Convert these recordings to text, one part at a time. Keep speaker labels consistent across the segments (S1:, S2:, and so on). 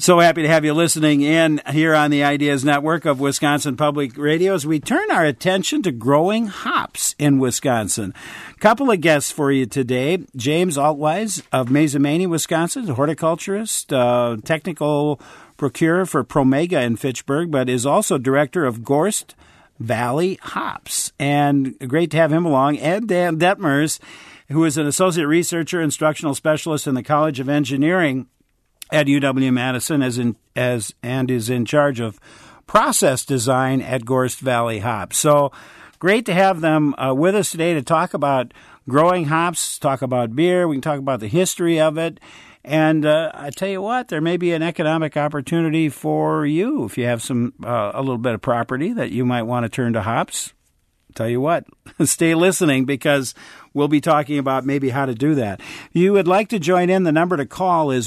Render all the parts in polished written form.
S1: So happy to have you listening in here on the Ideas Network of Wisconsin Public Radio as we turn our attention to growing hops in Wisconsin. Couple of guests for you today. James Altwise of Mazomanie, Wisconsin, a horticulturist, technical procurer for Promega in Fitchburg, but is also director of Gorst Valley Hops. And great to have him along. And Dan Detmers, who is an associate researcher, instructional specialist in the College of Engineering at UW-Madison and is in charge of process design at Gorst Valley Hops. So great to have them with us today to talk about growing hops, talk about beer. We can talk about the history of it. And I tell you what, there may be an economic opportunity for you if you have a little bit of property that you might want to turn to hops. Tell you what, stay listening because we'll be talking about maybe how to do that. You would like to join in, the number to call is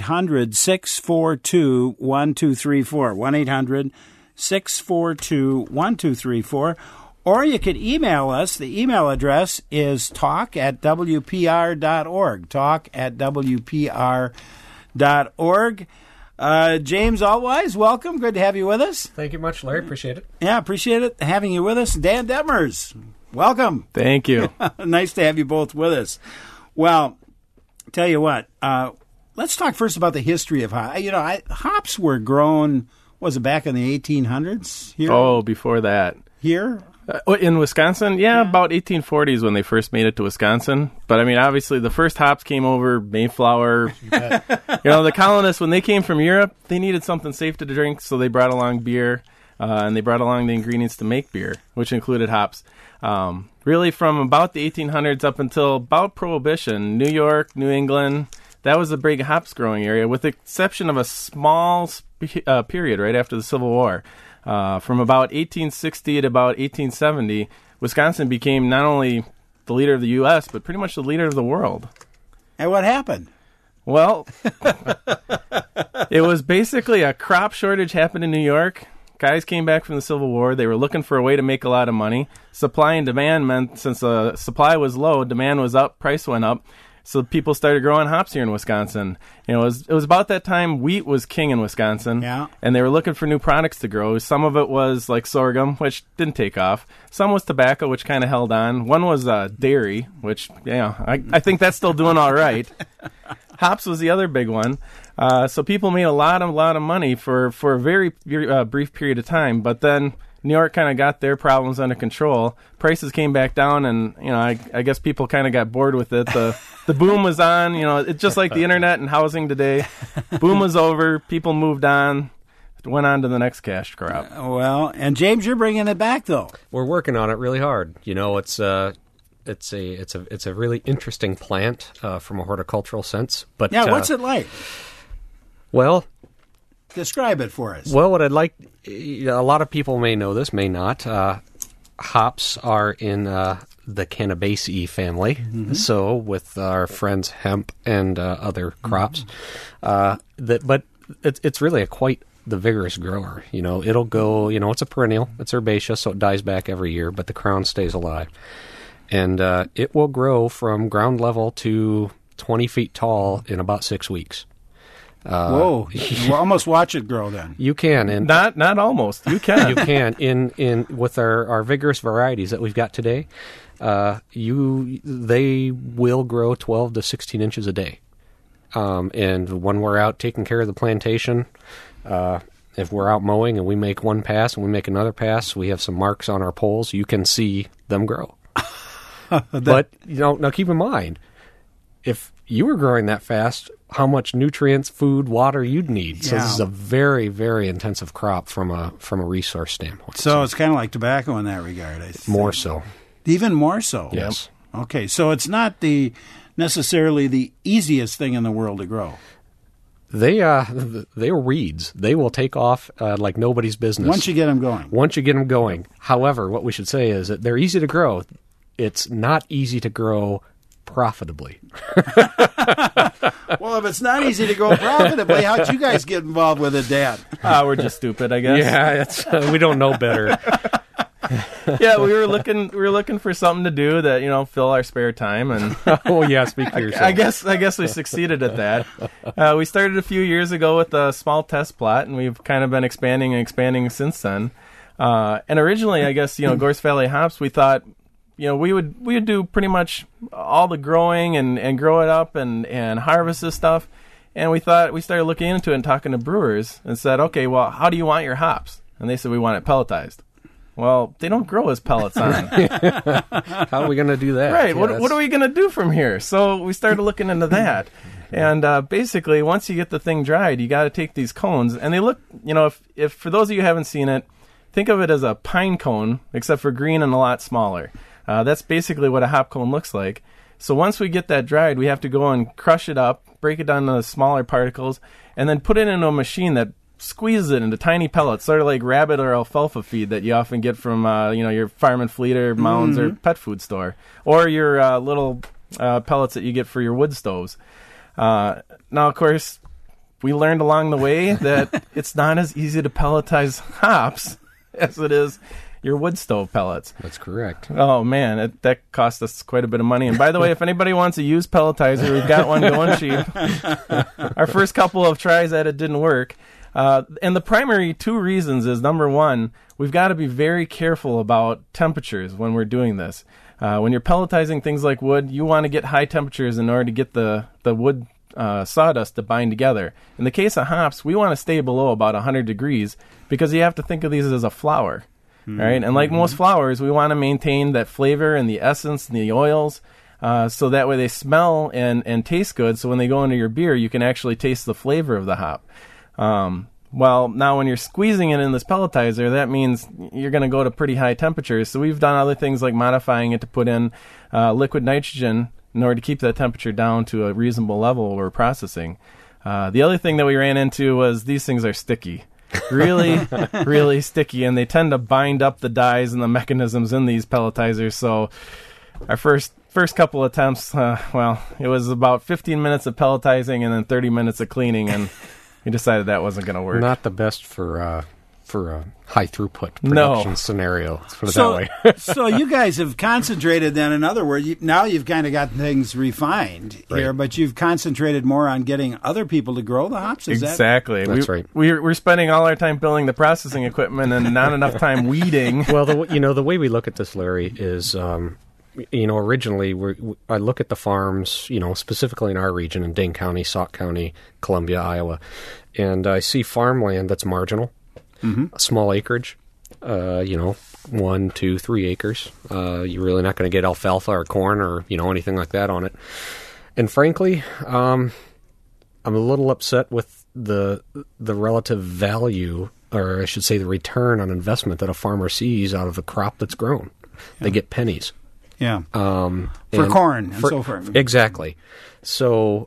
S1: 1-800-642-1234, 1-800-642-1234, or you could email us. The email address is talk@wpr.org, talk@wpr.org. James Altwise, welcome. Good to have you with us.
S2: Thank you much, Larry. Appreciate it.
S1: Yeah, appreciate it having you with us. Dan Detmers, welcome.
S3: Thank you.
S1: Nice to have you both with us. Well, tell you what, let's talk first about the history of hops. Hops were grown, was it back in the 1800s here?
S3: Oh, before that.
S1: Here?
S3: In Wisconsin? Yeah, about 1840s when they first made it to Wisconsin. But, I mean, obviously the first hops came over, Mayflower. The colonists, when they came from Europe, they needed something safe to drink, so they brought along beer, and they brought along the ingredients to make beer, which included hops. Really from about the 1800s up until about Prohibition, New York, New England, that was a big hops growing area, with the exception of a small period right after the Civil War. From about 1860 to about 1870, Wisconsin became not only the leader of the U.S., but pretty much the leader of the world.
S1: And what happened?
S3: Well, it was basically a crop shortage happened in New York. Guys came back from the Civil War. They were looking for a way to make a lot of money. Supply and demand meant since the supply was low, demand was up, price went up. So people started growing hops here in Wisconsin. It was about that time wheat was king in Wisconsin, and they were looking for new products to grow. Some of it was like sorghum, which didn't take off. Some was tobacco, which kind of held on. One was dairy, which I think that's still doing all right. Hops was the other big one. So people made a lot of money for a very brief period of time, but then New York kind of got their problems under control. Prices came back down, and I guess people kind of got bored with it. The boom was on. It's just like the internet and housing today. Boom was over. People moved on. Went on to the next cash crop.
S1: Well, and James, you're bringing it back though.
S2: We're working on it really hard. It's a really interesting plant from a horticultural sense. But
S1: what's it like?
S2: Well,
S1: describe it for us.
S2: Well, what I'd like, a lot of people may know this, may not. Hops are in the Cannabaceae family, so with our friends hemp and other crops. But it's really quite the vigorous grower. It'll go, it's a perennial, it's herbaceous, so it dies back every year, but the crown stays alive. And it will grow from ground level to 20 feet tall in about 6 weeks.
S1: Whoa! We'll almost watch it grow. Then
S2: you can, and
S3: not almost. You can.
S2: You can in with our vigorous varieties that we've got today. They will grow 12 to 16 inches a day. And when we're out taking care of the plantation, if we're out mowing and we make one pass and we make another pass, we have some marks on our poles. You can see them grow. But now keep in mind, if you were growing that fast, how much nutrients, food, water you'd need. So this is a very, very intensive crop from a resource standpoint.
S1: So it's kind of like tobacco in that regard, I think.
S2: More so.
S1: Even more so?
S2: Yes.
S1: Okay, so it's not necessarily the easiest thing in the world to grow.
S2: They are weeds. They will take off like nobody's business.
S1: Once you get them going.
S2: However, what we should say is that they're easy to grow. It's not easy to grow profitably.
S1: Well, if it's not easy to grow profitably, how'd you guys get involved with it, Dad?
S3: We're just stupid, I guess.
S2: Yeah, we don't know better.
S3: Yeah, we were looking for something to do that fill our spare time, and
S2: Oh yeah, speak for yourself.
S3: I guess we succeeded at that. We started a few years ago with a small test plot, and we've kind of been expanding since then. And originally, I guess Gorse Valley Hops, we thought we would do pretty much all the growing and grow it up and harvest this stuff. And we started looking into it and talking to brewers and said, okay, well, how do you want your hops? And they said, we want it pelletized. Well, they don't grow as pellets on.
S2: How are we going to do that?
S3: Right.
S2: Yeah,
S3: what are we going to do from here? So we started looking into that. And basically, once you get the thing dried, you got to take these cones. And they look, if for those of you who haven't seen it, think of it as a pine cone, except for green and a lot smaller. That's basically what a hop cone looks like. So once we get that dried, we have to go and crush it up, break it down into smaller particles, and then put it into a machine that squeezes it into tiny pellets, sort of like rabbit or alfalfa feed that you often get from your Farm and Fleet or Mounds or pet food store, or your little pellets that you get for your wood stoves. Now, of course, we learned along the way that it's not as easy to pelletize hops as it is your wood stove pellets.
S2: That's correct.
S3: Oh, man, that cost us quite a bit of money. And by the way, if anybody wants a used pelletizer, we've got one going cheap. Our first couple of tries at it didn't work. And the primary two reasons is, number one, we've got to be very careful about temperatures when we're doing this. When you're pelletizing things like wood, you want to get high temperatures in order to get the wood sawdust to bind together. In the case of hops, we want to stay below about 100 degrees because you have to think of these as a flour. Right? And like most flours, we want to maintain that flavor and the essence and the oils so that way they smell and taste good. So when they go into your beer, you can actually taste the flavor of the hop. Well, now when you're squeezing it in this pelletizer, that means you're going to go to pretty high temperatures. So we've done other things like modifying it to put in liquid nitrogen in order to keep that temperature down to a reasonable level while we're processing. The other thing that we ran into was these things are sticky. Really, really sticky, and they tend to bind up the dyes and the mechanisms in these pelletizers. So our first couple attempts, it was about 15 minutes of pelletizing and then 30 minutes of cleaning, and we decided that wasn't going to work.
S2: Not the best for a high throughput production scenario. Let's put it that way.
S1: So you guys have concentrated then, in other words, now you've kind of got things refined here, but you've concentrated more on getting other people to grow the hops?
S3: Exactly.
S2: That's right.
S3: We're spending all our time building the processing equipment and not enough time weeding.
S2: Well, the way we look at this, Larry, is originally I look at the farms, specifically in our region, in Dane County, Sauk County, Columbia, Iowa, and I see farmland that's marginal. A small acreage, 1, 2, 3 acres. You're really not going to get alfalfa or corn or, anything like that on it. And frankly, I'm a little upset with the relative value, or I should say the return on investment that a farmer sees out of the crop that's grown. Yeah. They get pennies.
S1: Yeah. For corn and so forth.
S2: Exactly. So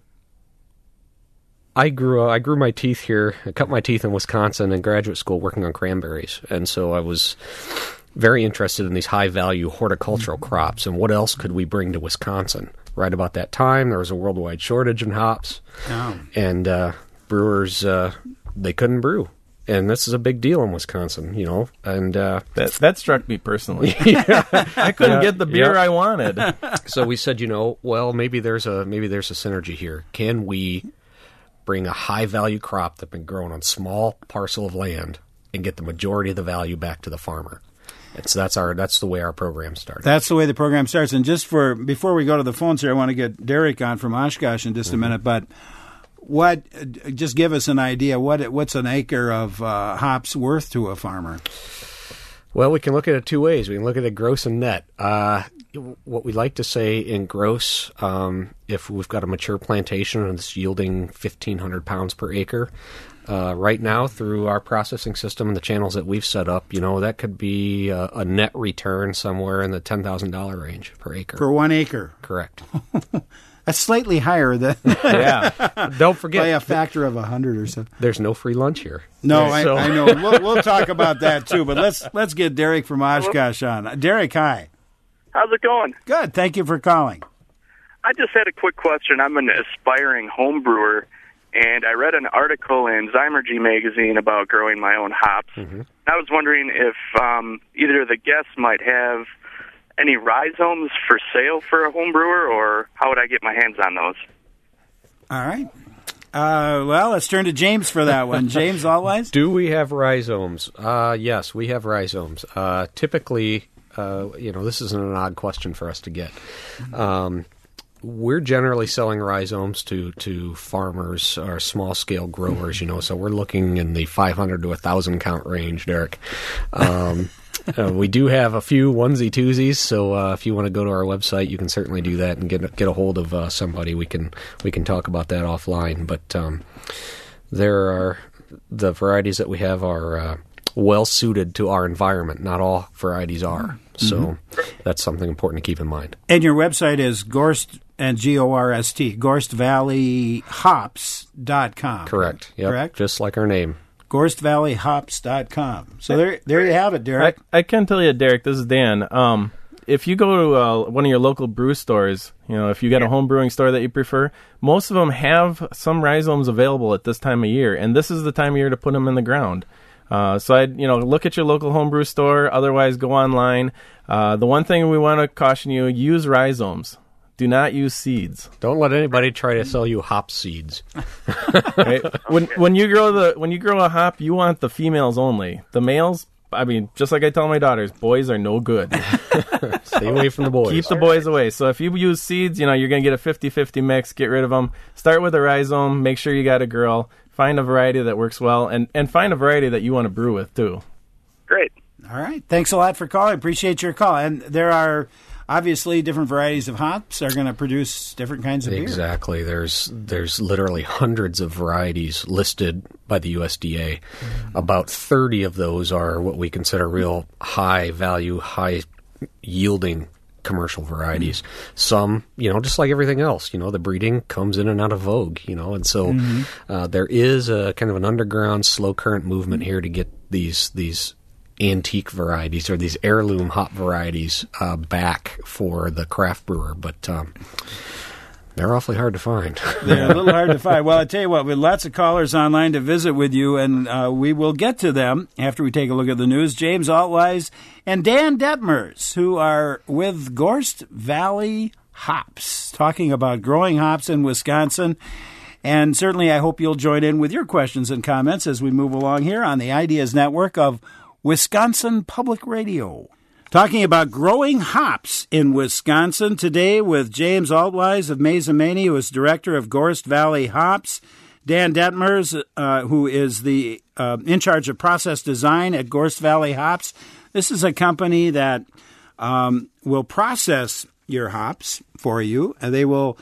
S2: I grew my teeth here. I cut my teeth in Wisconsin in graduate school working on cranberries. And so I was very interested in these high-value horticultural crops and what else could we bring to Wisconsin. Right about that time, there was a worldwide shortage in hops. Oh. And brewers, they couldn't brew. And this is a big deal in Wisconsin, and
S3: that struck me personally. I couldn't get the beer I wanted.
S2: So we said, maybe there's a synergy here. Can we bring a high-value crop that's been grown on small parcel of land and get the majority of the value back to the farmer? So that's the way our program started.
S1: That's the way the program starts. And before we go to the phones here, I want to get Derek on from Oshkosh in just a minute. But just give us an idea. What's an acre of hops worth to a farmer?
S2: Well, we can look at it two ways. We can look at it gross and net. What we like to say in gross, if we've got a mature plantation and it's yielding 1,500 pounds per acre, right now through our processing system and the channels that we've set up, that could be a net return somewhere in the $10,000 range per acre.
S1: Per 1 acre?
S2: Correct.
S1: That's slightly higher than
S2: Don't forget
S1: by a factor of 100 or so.
S2: There's no free lunch here.
S1: No, I know. We'll talk about that too. But let's get Derek from Oshkosh on. Derek, hi.
S4: How's it going?
S1: Good. Thank you for calling.
S4: I just had a quick question. I'm an aspiring home brewer, and I read an article in Zymergy magazine about growing my own hops.
S2: Mm-hmm.
S4: I was wondering if either of the guests might have any rhizomes for sale for a home brewer, or how would I get my hands on those?
S1: All right. Well, let's turn to James for that one. James Altwise?
S2: Do we have rhizomes? Yes, we have rhizomes. Typically, this isn't an odd question for us to get. We're generally selling rhizomes to farmers or small-scale growers, so we're looking in the 500 to 1,000 count range, Derek. We do have a few onesie-twosies, so if you want to go to our website, you can certainly do that and get a hold of somebody. We can talk about that offline. But the varieties that we have are well-suited to our environment. Not all varieties are. So that's something important to keep in mind.
S1: And your website is Gorst, and Gorst, GorstvalleyHops.com.
S2: Correct. Yep.
S1: Correct?
S2: Just like our name.
S1: GorstvalleyHops.com. So there you have it, Derek.
S3: I can tell you, Derek, this is Dan. If you go to one of your local brew stores, if you got a home brewing store that you prefer, most of them have some rhizomes available at this time of year, and this is the time of year to put them in the ground. So I'd look at your local homebrew store. Otherwise, go online. The one thing we want to caution you: use rhizomes. Do not use seeds.
S2: Don't let anybody try to sell you hop seeds.
S3: Right? When you grow a hop, you want the females only. The males, just like I tell my daughters, boys are no good.
S2: Stay away from the boys.
S3: Keep the boys away. So if you use seeds, you're going to get a 50-50 mix. Get rid of them. Start with a rhizome. Make sure you got a girl. Find a variety that works well, and find a variety that you want to brew with, too.
S4: Great.
S1: All right. Thanks a lot for calling. Appreciate your call. And there are obviously different varieties of hops are going to produce different kinds of beer.
S2: Exactly. There's literally hundreds of varieties listed by the USDA. About 30 of those are what we consider real high-value, high-yielding commercial varieties. Some, just like everything else, the breeding comes in and out of vogue, and so there is a kind of an underground slow current movement here to get these antique varieties or these heirloom hop varieties back for the craft brewer, but they're awfully hard to find.
S1: They're a little hard to find. Well, I tell you what, with lots of callers online to visit with you, and we will get to them after we take a look at the news. James Altwise and Dan Detmers, who are with Gorst Valley Hops, talking about growing hops in Wisconsin. And certainly I hope you'll join in with your questions and comments as we move along here on the Ideas Network of Wisconsin Public Radio. Talking about growing hops in Wisconsin today with James Altwise of Mazomanie, who is director of Gorst Valley Hops, Dan Detmers, who is the in charge of process design at Gorst Valley Hops. This is a company that will process your hops for you. They will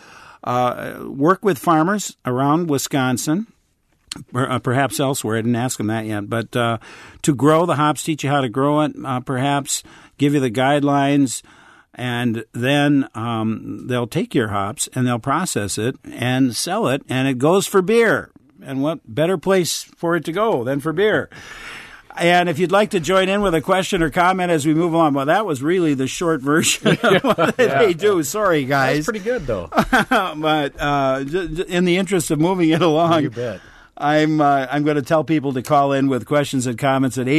S1: work with farmers around Wisconsin, perhaps elsewhere. I didn't ask them that yet. But to grow the hops, teach you how to grow it, perhaps give you the guidelines, and then they'll take your hops and they'll process it and sell it, and it goes for beer. And what better place for it to go than for beer? And if you'd like to join in with a question or comment as we move on, well, that was really the short version of what they do. Sorry, guys.
S2: That's pretty good, though.
S1: But in the interest of moving it along,
S2: you bet.
S1: I'm going to tell people to call in with questions and comments at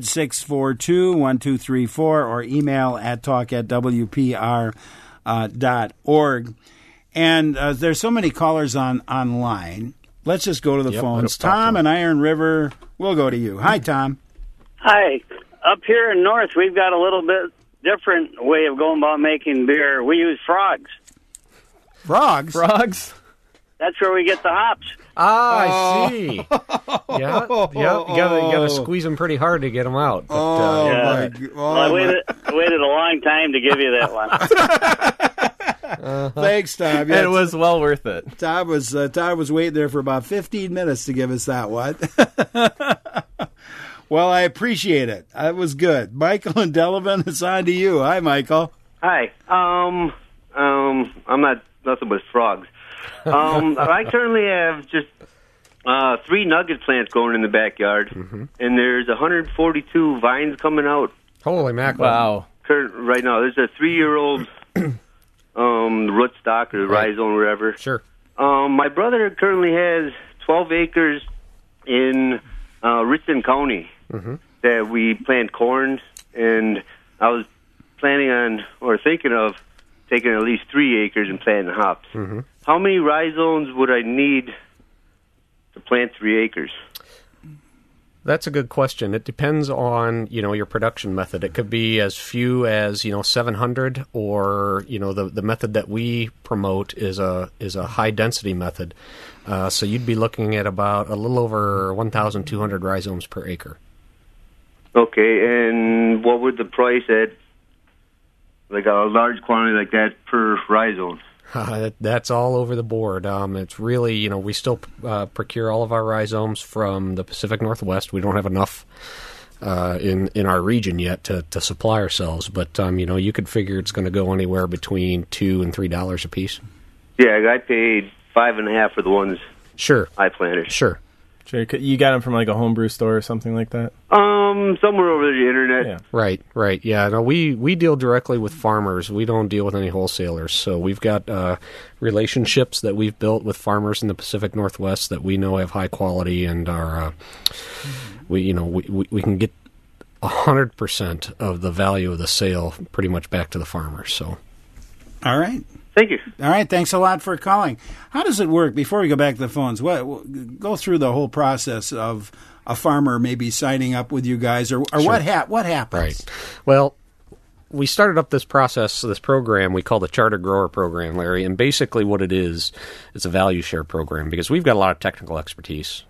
S1: 800-642-1234 or email at talk@wpr.org. And there's so many callers online. Let's just go to the phones. Tom in Iron River, we'll go to you. Hi, Tom.
S5: Hi. Up here in North, we've got a little bit different way of going about making beer. We use frogs.
S1: Frogs?
S3: Frogs?
S5: That's where we get the hops.
S2: I see. Yeah. You gotta squeeze them pretty hard to get them out. But,
S5: I waited a long time to give you that one.
S1: Thanks, Tom.
S3: And it was well worth it.
S1: Tom was waiting there for about 15 minutes to give us that one. Well, I appreciate it. That was good. Michael and Delavan, it's on to you. Hi, Michael.
S6: Hi. I'm not nothing but frogs. I currently have just 3 nugget plants going in the backyard, and there's 142 vines coming out.
S2: Holy mackerel.
S3: Wow.
S6: Right now, there's a 3-year-old rootstock or rhizome or whatever.
S2: Sure.
S6: My brother currently has 12 acres in Richland County that we plant corn, and I was planning on or thinking of taking at least 3 acres and planting hops. How many rhizomes would I need to plant 3 acres?
S2: That's a good question. It depends on, your production method. It could be as few as, 700, or, the method that we promote is a high density method. So you'd be looking at about a little over 1,200 rhizomes per acre.
S6: Okay, and what would the price at like a large quantity like that per rhizome?
S2: That's all over the board. It's really, we still procure all of our rhizomes from the Pacific Northwest. We don't have enough in our region yet to supply ourselves, but you could figure it's going to go anywhere between $2 and $3 a piece.
S6: Yeah, I paid $5.50 for the ones
S2: Sure.
S6: I planted.
S2: Sure.
S3: You got them from like a homebrew store or something like that?
S6: Somewhere over the internet.
S3: Yeah.
S2: Right. Yeah, no, we deal directly with farmers. We don't deal with any wholesalers. So we've got relationships that we've built with farmers in the Pacific Northwest that we know have high quality and are we can get 100% of the value of the sale pretty much back to the farmers. So,
S1: all right.
S6: Thank you.
S1: All right, thanks a lot for calling. How does it work, before we go back to the phones, go through the whole process of a farmer maybe signing up with you guys, or sure. what happens?
S2: Right. Well, we started up this program we call the Charter Grower Program, Larry, and basically what it is, it's a value share program because we've got a lot of technical expertise.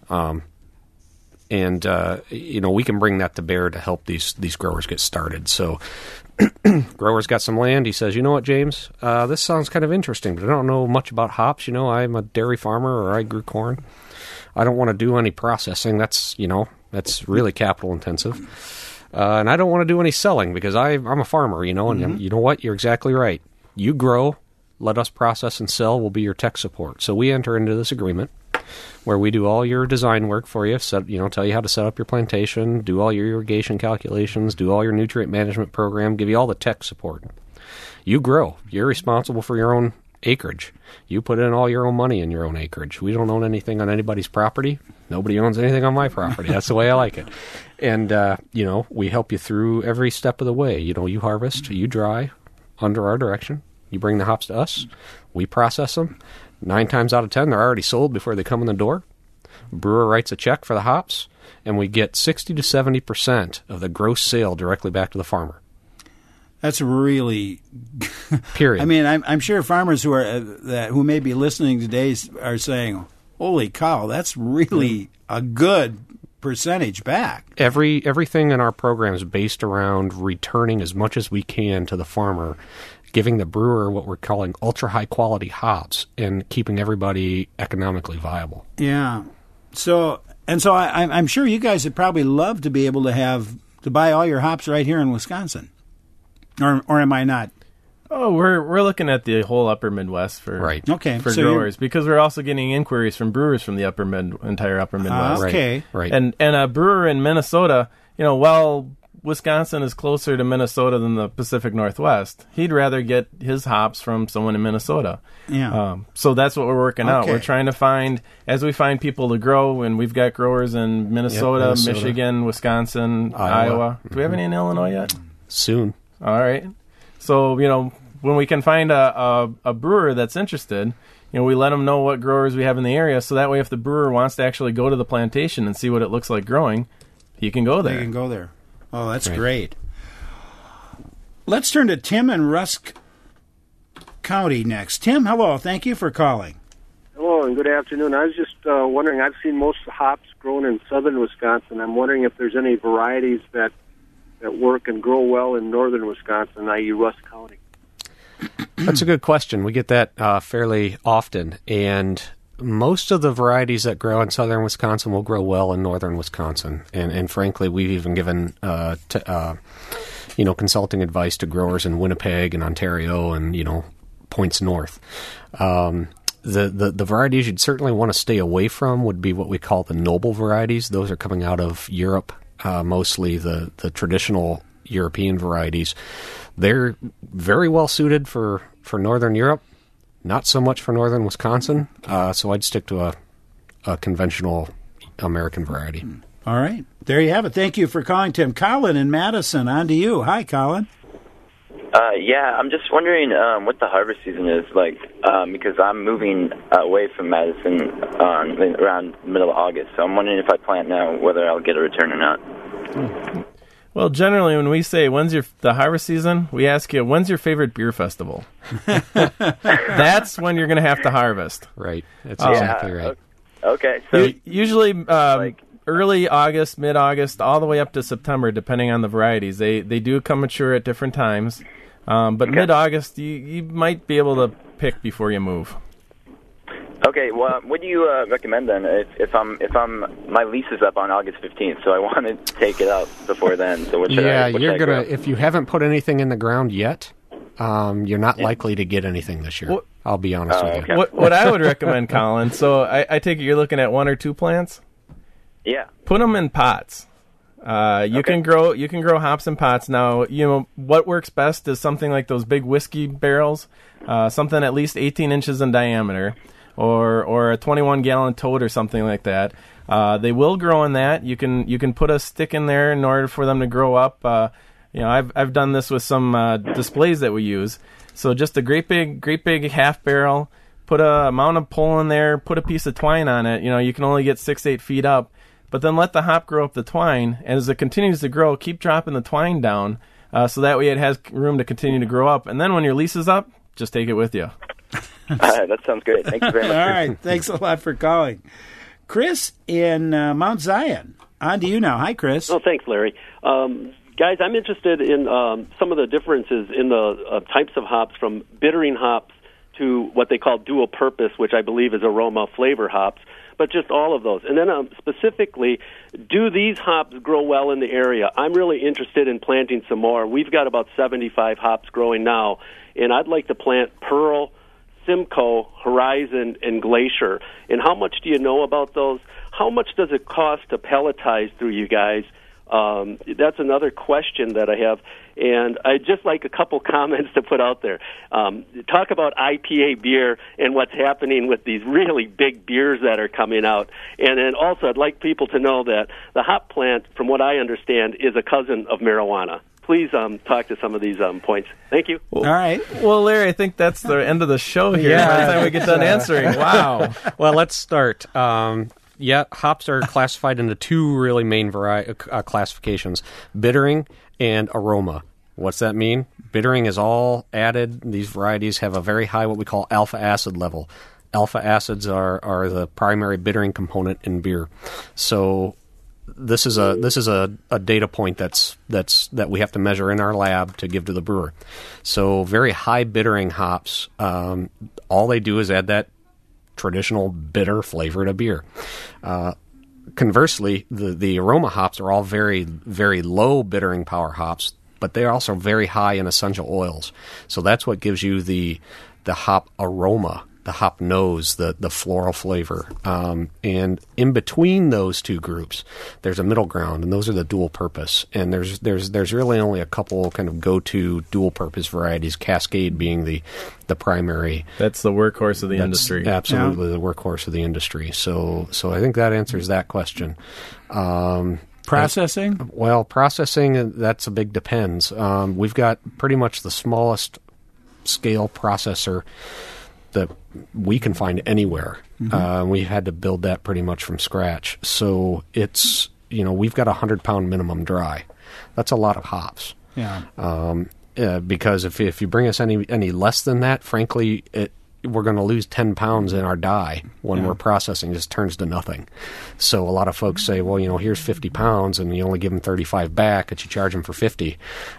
S2: And we can bring that to bear to help these growers get started. So grower's got some land. He says, you know what, James, this sounds kind of interesting, but I don't know much about hops. I'm a dairy farmer, or I grew corn. I don't want to do any processing. That's really capital intensive. And I don't want to do any selling because I'm a farmer, and you know what? You're exactly right. You grow, let us process and sell. We'll be your tech support. So we enter into this agreement where we do all your design work for you, tell you how to set up your plantation, do all your irrigation calculations, do all your nutrient management program, give you all the tech support. You grow. You're responsible for your own acreage. You put in all your own money in your own acreage. We don't own anything on anybody's property. Nobody owns anything on my property. That's the way I like it. And, we help you through every step of the way. You harvest, you dry under our direction. You bring the hops to us. We process them. 9 times out of 10, they're already sold before they come in the door. Brewer writes a check for the hops, and we get 60 to 70% of the gross sale directly back to the farmer.
S1: That's really
S2: period.
S1: I mean, I'm sure farmers who may be listening today are saying, "Holy cow, that's really a good percentage back."
S2: Everything in our program is based around returning as much as we can to the farmer, giving the brewer what we're calling ultra high quality hops, and keeping everybody economically viable.
S1: Yeah. So I'm sure you guys would probably love to be able to buy all your hops right here in Wisconsin. Or am I not?
S3: Oh, we're looking at the whole upper Midwest for growers, because we're also getting inquiries from brewers from the entire upper Midwest.
S1: Okay.
S2: Right.
S3: And a brewer in Minnesota, while Wisconsin is closer to Minnesota than the Pacific Northwest, he'd rather get his hops from someone in Minnesota.
S1: Yeah.
S3: So that's what we're working out. We're trying to find, as we find people to grow, and we've got growers in Minnesota, Michigan, Wisconsin, Iowa. Do we have any in Illinois yet?
S2: Soon.
S3: All right. So, when we can find a brewer that's interested, we let them know what growers we have in the area, so that way if the brewer wants to actually go to the plantation and see what it looks like growing, he can go there.
S1: They can go there. Oh, that's great. Let's turn to Tim in Rusk County next. Tim, hello. Thank you for calling.
S7: Hello, and good afternoon. I was just wondering, I've seen most hops grown in southern Wisconsin. I'm wondering if there's any varieties that work and grow well in northern Wisconsin, i.e. Rusk County.
S2: That's a good question. We get that fairly often, and most of the varieties that grow in southern Wisconsin will grow well in northern Wisconsin. And frankly, we've even given consulting advice to growers in Winnipeg and Ontario and points north. The varieties you'd certainly want to stay away from would be what we call the noble varieties. Those are coming out of Europe. Mostly the traditional European varieties. They're very well suited for northern Europe, not so much for northern Wisconsin. So I'd stick to a conventional American variety.
S1: All right. There you have it. Thank you for calling, Tim. Colin in Madison, on to you. Hi, Colin.
S8: Yeah, I'm just wondering what the harvest season is like, because I'm moving away from Madison around middle of August. So I'm wondering if I plant now, whether I'll get a return or not.
S3: Well, generally, when we say, when's the harvest season, we ask you, when's your favorite beer festival? That's when you're going to have to harvest.
S2: Right. That's exactly right.
S8: Okay. So
S3: usually early August, mid-August, all the way up to September, depending on the varieties. They do come mature at different times. But mid-August, you might be able to pick before you move.
S8: Okay, well, what do you recommend then? If my lease is up on August 15th, so I want to take it out before then. So what should I?
S2: You're gonna. If you haven't put anything in the ground yet, you're not likely to get anything this year. I'll be honest with you.
S3: What I would recommend, Colin. So I take it you're looking at 1 or 2 plants.
S8: Yeah.
S3: Put them in pots. You can grow hops in pots. Now, what works best is something like those big whiskey barrels, something at least 18 inches in diameter, or a 21-gallon tote or something like that. They will grow in that. You can put a stick in there in order for them to grow up. I've done this with some displays that we use. So just a great big half barrel. Put a mount of pole in there. Put a piece of twine on it. You can only get 6-8 feet up. But then let the hop grow up the twine, and as it continues to grow, keep dropping the twine down, so that way it has room to continue to grow up. And then when your lease is up, just take it with you.
S8: All right, that sounds great. Thank you very much.
S1: All right, thanks a lot for calling. Chris in Mount Zion, on to you now. Hi, Chris.
S9: Oh, thanks, Larry. Guys, I'm interested in some of the differences in the types of hops, from bittering hops to what they call dual purpose, which I believe is aroma flavor hops. But just all of those. And then specifically, do these hops grow well in the area? I'm really interested in planting some more. We've got about 75 hops growing now, and I'd like to plant Pearl, Simcoe, Horizon, and Glacier. And how much do you know about those? How much does it cost to pelletize through you guys? That's another question that I have. And I'd just like a couple comments to put out there. Talk about IPA beer and what's happening with these really big beers that are coming out. And then also I'd like people to know that the hop plant, from what I understand, is a cousin of marijuana. Please talk to some of these points. Thank you.
S1: All right.
S3: Well, Larry, I think that's the end of the show here by the time we get done answering. Wow.
S2: Well, let's start. Hops are classified into 2 really main classifications: bittering and aroma. What's that mean? Bittering is all added. These varieties have a very high, what we call alpha acid level. Alpha acids are the primary bittering component in beer. So this is a data point that we have to measure in our lab to give to the brewer. So very high bittering hops, all they do is add that traditional bitter flavor to beer. Conversely, the aroma hops are all very, very low bittering power hops, but they're also very high in essential oils. So that's what gives you the hop aroma, the hop nose, the floral flavor. And in between those 2 groups, there's a middle ground, and those are the dual purpose. And there's really only a couple kind of go-to dual purpose varieties, Cascade being the primary.
S3: That's the workhorse of the industry.
S2: Absolutely, the workhorse of the industry. So I think that answers that question.
S1: Processing?
S2: Processing, that's a big depends. We've got pretty much the smallest scale processor that we can find anywhere. Mm-hmm. We had to build that pretty much from scratch. So it's, we've got 100-pound minimum dry. That's a lot of hops.
S1: Yeah.
S2: Because if you bring us any less than that, frankly, we're going to lose 10 pounds in our die when we're processing. It just turns to nothing. So a lot of folks say, well, here's 50 pounds, and you only give them 35 back, but you charge them for 50.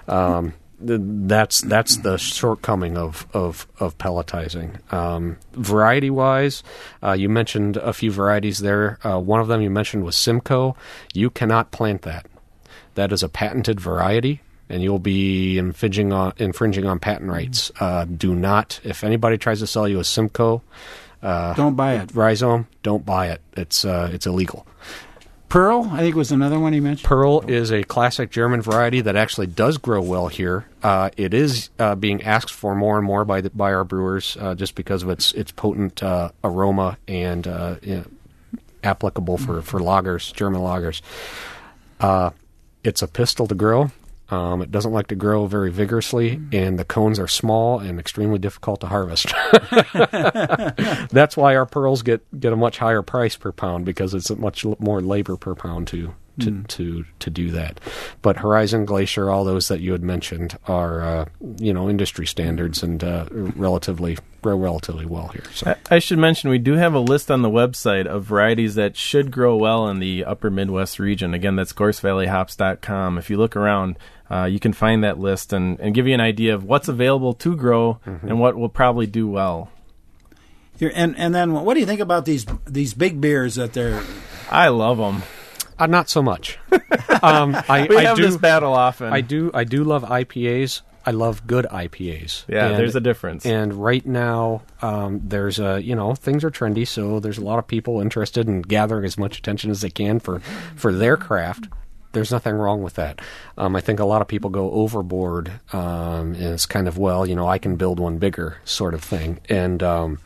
S2: That's the shortcoming of pelletizing. Variety-wise, you mentioned a few varieties there. One of them you mentioned was Simcoe. You cannot plant that. That is a patented variety, and you'll be infringing on patent rights. Do not, if anybody tries to sell you a Simcoe,
S1: don't buy it.
S2: Rhizome, don't buy it. It's illegal.
S1: Pearl, I think, was another one he mentioned.
S2: Pearl is a classic German variety that actually does grow well here. It is being asked for more and more by our brewers just because of its potent aroma and applicable for lagers, German lagers. It's a pistol to grow. It doesn't like to grow very vigorously, and the cones are small and extremely difficult to harvest. That's why our pearls get a much higher price per pound, because it's a much more labor per pound to do that. But Horizon, Glacier, all those that you had mentioned are industry standards and relatively well here. So.
S3: I should mention we do have a list on the website of varieties that should grow well in the upper Midwest region. Again, that's GorseValleyHops.com. If you look around, you can find that list and give you an idea of what's available to grow and what will probably do well.
S1: And then what do you think about these big beers that they're...
S3: I love them.
S2: Not so much.
S3: We have this battle often.
S2: I do love IPAs. I love good IPAs.
S3: Yeah, there's a difference.
S2: And right now, there's things are trendy, so there's a lot of people interested in gathering as much attention as they can for their craft. There's nothing wrong with that. I think a lot of people go overboard, and it's kind of, I can build one bigger sort of thing, and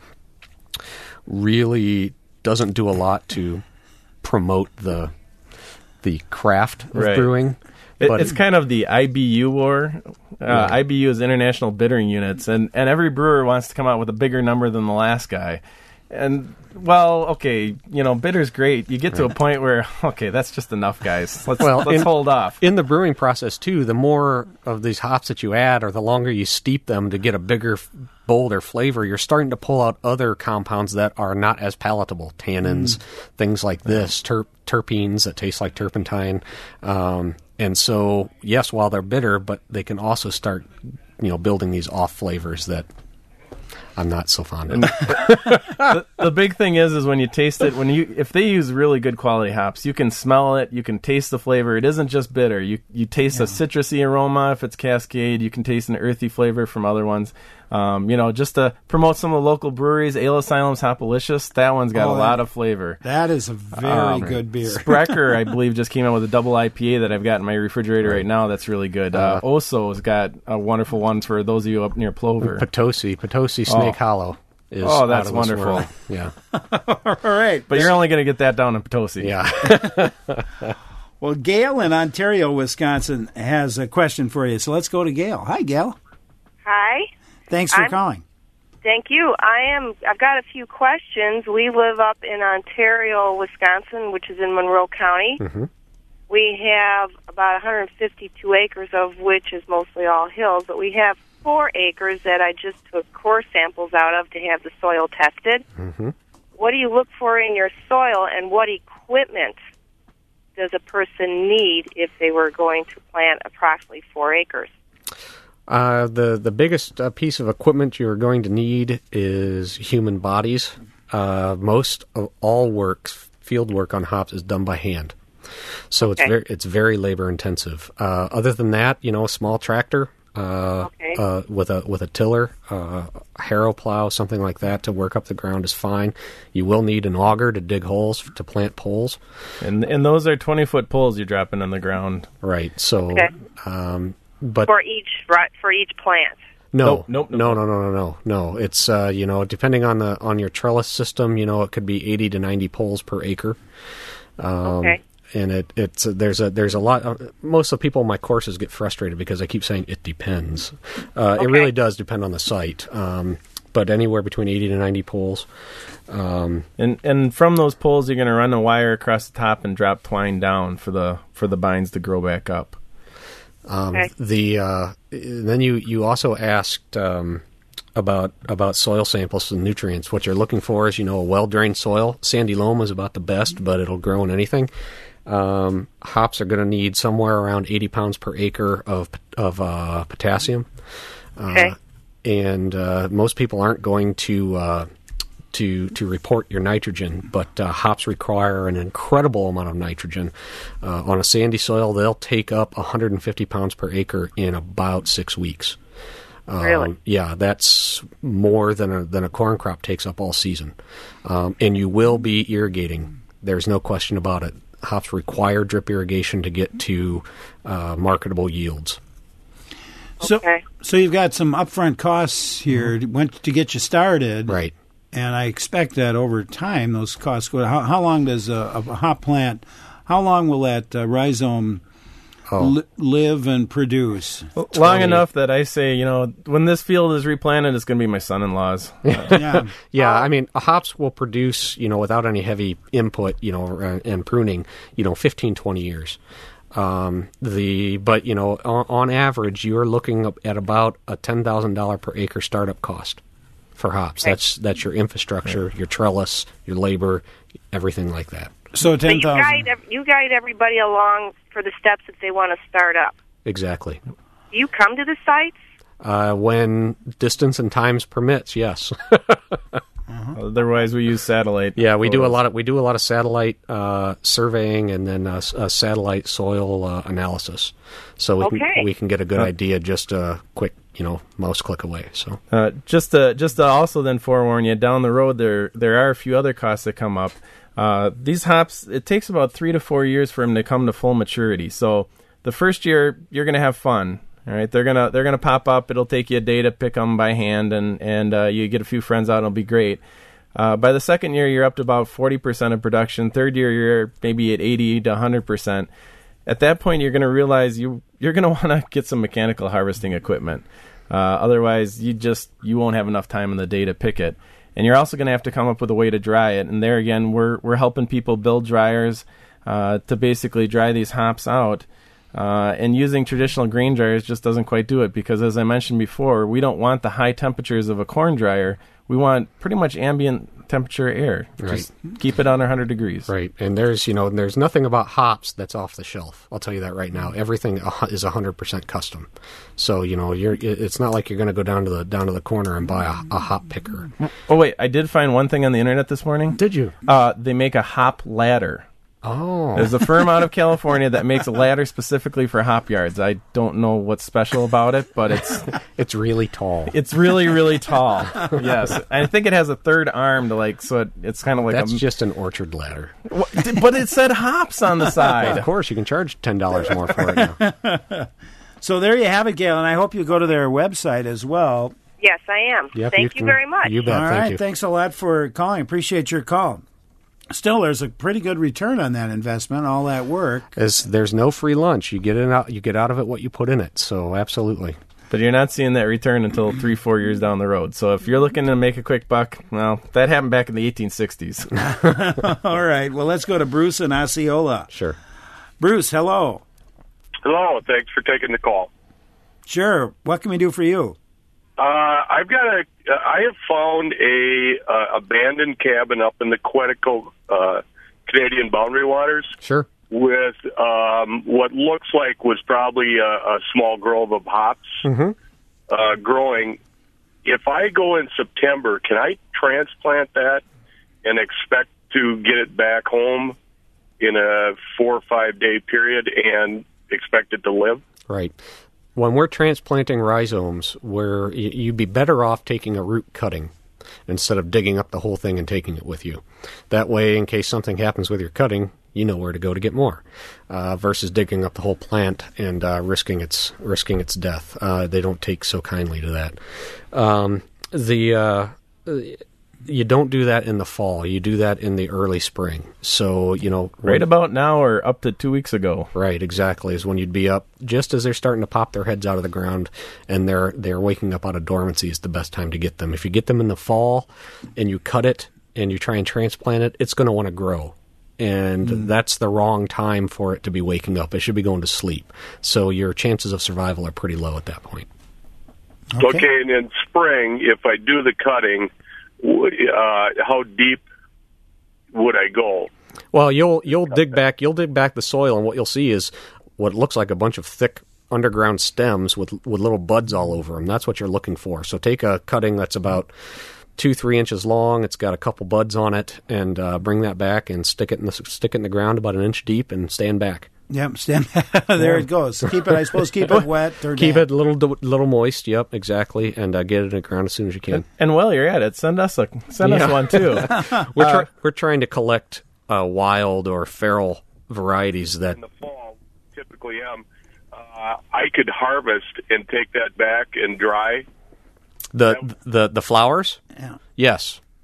S2: really doesn't do a lot to promote the craft of brewing.
S3: It's kind of the IBU war. IBU is International Bittering Units, and every brewer wants to come out with a bigger number than the last guy. And, bitter's great. You get to a point where, that's just enough, guys. Let's hold off.
S2: In the brewing process, too, the more of these hops that you add or the longer you steep them to get a bigger, bolder flavor, you're starting to pull out other compounds that are not as palatable. Tannins, things like this, terpenes that taste like turpentine. And so, yes, while they're bitter, but they can also start, building these off flavors that I'm not so fond of.
S3: The big thing is when you taste it, if they use really good quality hops, you can smell it, you can taste the flavor. It isn't just bitter. You taste a citrusy aroma if it's Cascade. You can taste an earthy flavor from other ones. Just to promote some of the local breweries, Ale Asylum's Hopalicious, that one's got a lot of flavor.
S1: That is a very good beer.
S3: Sprecher, I believe, just came out with a double IPA that I've got in my refrigerator right now. That's really good. Oso's got a wonderful one for those of you up near Plover.
S2: Potosi Snake Hollow.
S3: That's wonderful.
S2: Yeah.
S1: All right.
S3: But you're only going to get that down in Potosi.
S2: Yeah.
S1: Well, Gail in Ontario, Wisconsin, has a question for you. So let's go to Gail. Hi, Gail.
S10: Hi.
S1: Thanks for calling.
S10: Thank you. I've got a few questions. We live up in Ontario, Wisconsin, which is in Monroe County.
S2: Mm-hmm.
S10: We have about 152 acres, of which is mostly all hills, but we have 4 acres that I just took core samples out of to have the soil tested.
S2: Mm-hmm.
S10: What do you look for in your soil, and what equipment does a person need if they were going to plant approximately 4 acres?
S2: The biggest piece of equipment you're going to need is human bodies. Most of all field work on hops is done by hand. So it's very labor intensive. Other than that, a small tractor with a tiller, harrow plow, something like that to work up the ground is fine. You will need an auger to dig holes to plant poles.
S3: And those are 20-foot poles you're dropping on the ground.
S2: Right. So but
S10: for each plant.
S2: No. It's depending on your trellis system, it could be 80 to 90 poles per acre. And there's a lot. Most of the people in my courses get frustrated because I keep saying it depends. It really does depend on the site, but anywhere between 80 to 90 poles.
S3: And from those poles, you're going to run a wire across the top and drop twine down for the vines to grow back up.
S2: Then you also asked about soil samples and nutrients. What you're looking for is a well-drained soil. Sandy loam is about the best, but it'll grow in anything. Hops are going to need somewhere around 80 pounds per acre of potassium. And most people aren't going to report your nitrogen, but hops require an incredible amount of nitrogen. On a sandy soil, they'll take up 150 pounds per acre in about 6 weeks.
S10: Really?
S2: Yeah, that's more than a corn crop takes up all season. And you will be irrigating. There's no question about it. Hops require drip irrigation to get to marketable yields.
S1: So you've got some upfront costs here to get you started.
S2: Right.
S1: And I expect that over time those costs go. How long does a hop plant? How long will that rhizome live and produce?
S3: Long enough that I say, when this field is replanted, it's going to be my son-in-law's.
S2: Yeah. I mean, hops will produce, without any heavy input, and pruning, 15, 20 years. On average, you're looking at about a $10,000 per acre startup cost for hops.
S10: Right.
S2: That's your infrastructure, your trellis, your labor, everything like that.
S1: So 10,000.
S10: You guide everybody along for the steps if they want to start up.
S2: Exactly.
S10: Do you come to the sites?
S2: When distance and times permits, yes.
S3: Otherwise, we use satellite.
S2: Yeah, we do a lot of satellite surveying and then satellite soil analysis, so we can get a good idea just a quick mouse click away. So
S3: just to also then forewarn you, down the road there are a few other costs that come up. These hops, it takes about 3 to 4 years for them to come to full maturity. So the first year you're going to have fun. All right, they're gonna pop up. It'll take you a day to pick them by hand, and you get a few friends out, and it'll be great. By the second year, you're up to about 40% of production. Third year, you're maybe at 80 to 100%. At that point, you're going to realize you're going to want to get some mechanical harvesting equipment. Otherwise, you won't have enough time in the day to pick it. And you're also going to have to come up with a way to dry it. And there again, we're helping people build dryers to basically dry these hops out. And using traditional grain dryers just doesn't quite do it because, as I mentioned before, we don't want the high temperatures of a corn dryer. We want pretty much ambient temperature air.
S2: Right.
S3: Just keep it under 100 degrees.
S2: Right. And there's nothing about hops that's off the shelf. I'll tell you that right now. Everything is 100% custom. So, it's not like you're going to go down to the corner and buy a hop picker.
S3: Oh, wait. I did find one thing on the internet this morning.
S2: Did you?
S3: They make a hop ladder.
S2: Oh.
S3: There's a firm out of California that makes a ladder specifically for hop yards. I don't know what's special about it, but
S2: it's really tall.
S3: It's really, really tall. Yes. I think it has a third arm it's kind of like
S2: That's just an orchard ladder.
S3: But it said hops on the side.
S2: Of course, you can charge $10 more for it now.
S1: So there you have it, Gail, and I hope you go to their website as well.
S10: Yes, I am.
S2: Yep,
S10: Thank you very much.
S2: You bet.
S1: All right,
S2: Thank you.
S1: Thanks a lot for calling. Appreciate your call. Still, there's a pretty good return on that investment, all that work.
S2: There's no free lunch. You get out of it what you put in it. So absolutely.
S3: But you're not seeing that return until 3-4 years down the road. So if you're looking to make a quick buck, well, that happened back in the 1860s.
S1: All right. Well, let's go to Bruce in Osceola.
S2: Sure.
S1: Bruce, hello.
S11: Hello. Thanks for taking the call.
S1: Sure. What can we do for you?
S11: I have found a abandoned cabin up in the Quetico Canadian boundary waters.
S2: Sure.
S11: With what looks like was probably a small grove of hops growing. If I go in September, can I transplant that and expect to get it back home in a 4 or 5 day period and expect it to live?
S2: Right. When we're transplanting rhizomes, you'd be better off taking a root cutting instead of digging up the whole thing and taking it with you. That way, in case something happens with your cutting, you know where to go to get more, versus digging up the whole plant and risking its death. They don't take so kindly to that. You don't do that in the fall. You do that in the early spring. So,
S3: right about now or up to 2 weeks ago.
S2: Right, exactly, is when you'd be up just as they're starting to pop their heads out of the ground and they're waking up out of dormancy is the best time to get them. If you get them in the fall and you cut it and you try and transplant it, it's going to want to grow. And that's the wrong time for it to be waking up. It should be going to sleep. So your chances of survival are pretty low at that point.
S11: Okay, and in spring, if I do the cutting, how deep would I go?
S2: Well, you'll dig back the soil, and what you'll see is what looks like a bunch of thick underground stems with little buds all over them. That's what you're looking for. So take a cutting that's about 2-3 inches long. It's got a couple buds on it, and bring that back and stick it in the ground about an inch deep and stand back.
S1: Yep, stand back. There it goes. Keep it wet.
S2: Keep it a little moist. Yep, exactly, and get it in the ground as soon as you can.
S3: And while you're at it, send us one too.
S2: We're trying to collect wild or feral varieties that
S11: in the fall typically I could harvest and take that back and dry.
S2: The flowers.
S1: Yeah.
S2: Yes.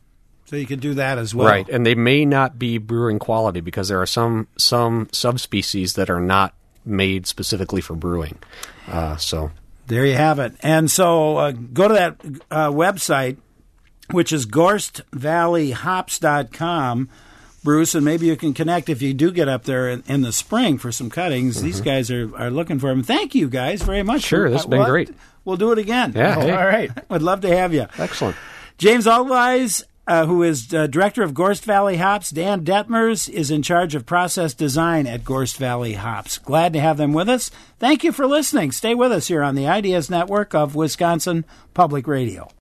S1: So you could do that as well.
S2: Right, and they may not be brewing quality because there are some subspecies that are not made specifically for brewing. So
S1: there you have it. And so go to that website, which is GorstValleyHops.com, Bruce, and maybe you can connect if you do get up there in the spring for some cuttings. These guys are looking for them. Thank you guys very much.
S2: Sure, this has been great.
S1: We'll do it again.
S2: Yeah. Hey.
S1: All right. Would love to have you.
S2: Excellent.
S1: James Altweis, who is director of Gorst Valley Hops. Dan Detmers is in charge of process design at Gorst Valley Hops. Glad to have them with us. Thank you for listening. Stay with us here on the Ideas Network of Wisconsin Public Radio.